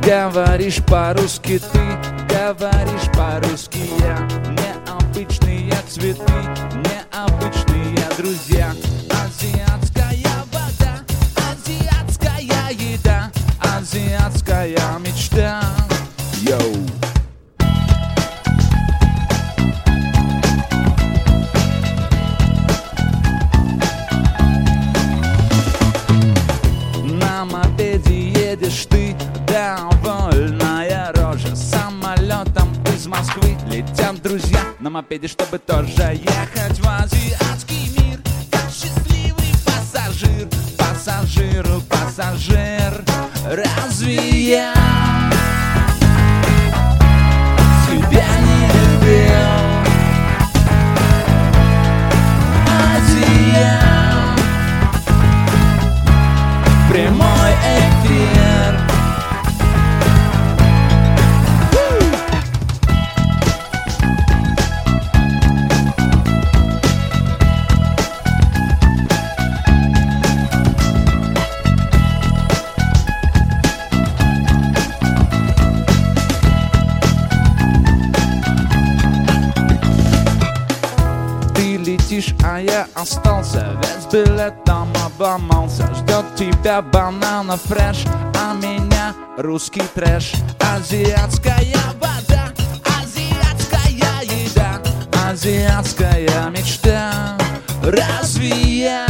Говоришь по-русски ты, говоришь по-русски я. Необычные цветы, необычные друзья. Азиатская вода, азиатская еда, азиатская мечта. Йоу! На мопеде едешь ты, довольная рожа. Самолетом из Москвы летят друзья на мопеде, чтобы тоже ехать в азиатский мир. Как счастливый пассажир, пассажир, пассажир. Разве я тебя не любил? Азия, прямой эфир. Ты летишь, а я остался, ведь с билетом обломался. Ждет тебя банана фреш, а меня русский трэш. Азиатская вода, азиатская еда, азиатская мечта. Разве я